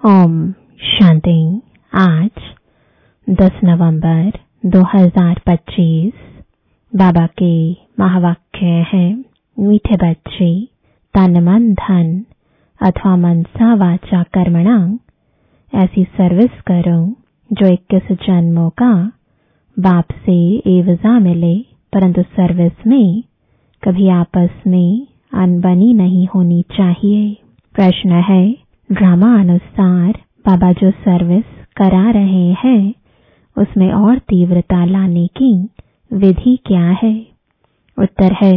ओम शांति। आज 10 नवंबर 2025 बाबा के महावाक्य हैं, मीठे बच्चे, तन मन धन अथवा मनसा वाचा कर्मणा ऐसी सर्विस करो जो 21 जन्मों का बाप से एवजा मिले, परंतु सर्विस में कभी आपस में अनबनी नहीं होनी चाहिए। प्रश्न है, ड्रामा अनुसार बाबा जो सर्विस करा रहे हैं उसमें और तीव्रता लाने की विधि क्या है? उत्तर है,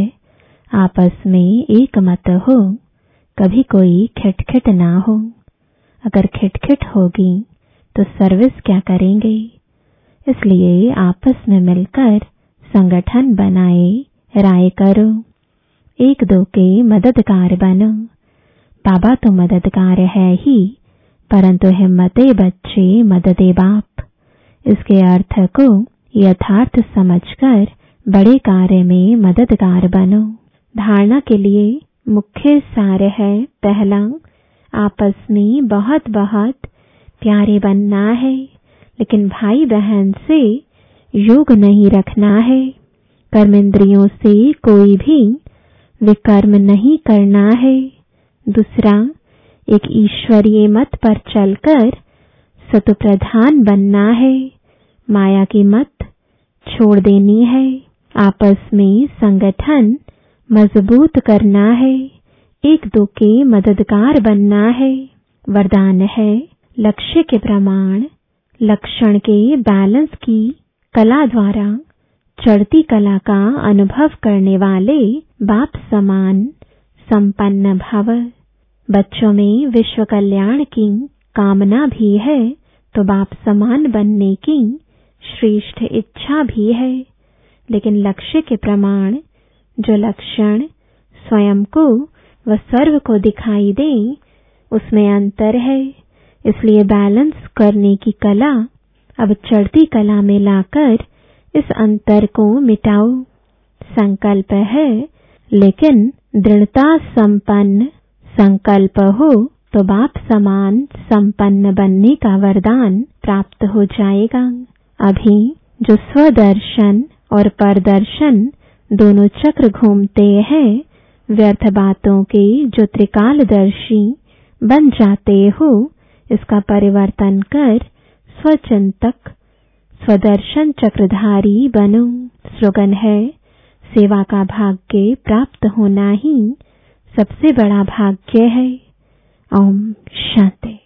आपस में एक मत हो, कभी कोई खिटखिट ना हो। अगर खिटखिट होगी तो सर्विस क्या करेंगे? इसलिए आपस में मिलकर संगठन बनाए, राय करो, एक दो के मददगार बनो। बाबा तो मददगार है ही, परंतु हिम्मते बच्चे मददे बाप। इसके अर्थ को यथार्थ समझकर बड़े कार्य में मददगार बनो। धारणा के लिए मुख्य सार है, पहला, आपस में बहुत बहुत प्यारे बनना है, लेकिन भाई बहन से योग नहीं रखना है। कर्मेंद्रियों से कोई भी विकर्म नहीं करना है। दूसरा, एक ईश्वरीय मत पर चलकर सतप्रधान बनना है, माया की मत छोड़ देनी है। आपस में संगठन मजबूत करना है, एक दो के मददगार बनना है। वरदान है, लक्ष्य के प्रमाण लक्षण के बैलेंस की कला द्वारा चढ़ती कला का अनुभव करने वाले बाप समान संपन्न भव। बच्चों में विश्व कल्याण की कामना भी है तो बाप समान बनने की श्रेष्ठ इच्छा भी है, लेकिन लक्ष्य के प्रमाण जो लक्षण स्वयं को व सर्व को दिखाई दे उसमें अंतर है। इसलिए बैलेंस करने की कला अब चढ़ती कला में लाकर इस अंतर को मिटाओ। संकल्प है, लेकिन दृढ़ता संपन्न संकल्प हो तो बाप समान संपन्न बनने का वरदान प्राप्त हो जाएगा। अभी जो स्वदर्शन और परदर्शन दोनों चक्र घूमते हैं, व्यर्थ बातों के जो त्रिकालदर्शी बन जाते हो, इसका परिवर्तन कर स्वचिंतक स्वदर्शन चक्रधारी बनो। स्लोगन है, सेवा का भाग्य प्राप्त होना ही सबसे बड़ा भाग्य है। ओम शांति।